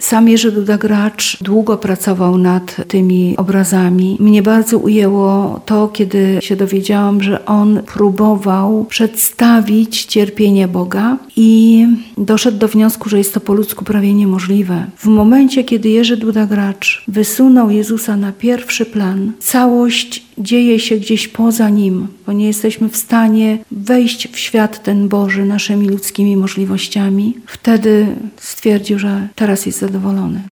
Sam Jerzy Duda-Gracz długo pracował nad tymi obrazami. Mnie bardzo ujęło to, kiedy się dowiedziałam, że on próbował przedstawić cierpienie Boga i doszedł do wniosku, że jest to po ludzku prawie niemożliwe. W momencie, kiedy Jerzy Duda-Gracz wysunął Jezusa na pierwszy plan, całość dzieje się gdzieś poza Nim, bo nie jesteśmy w stanie wejść w świat ten Boży naszymi ludzkimi możliwościami. Wtedy stwierdził, że teraz jest zadowolony.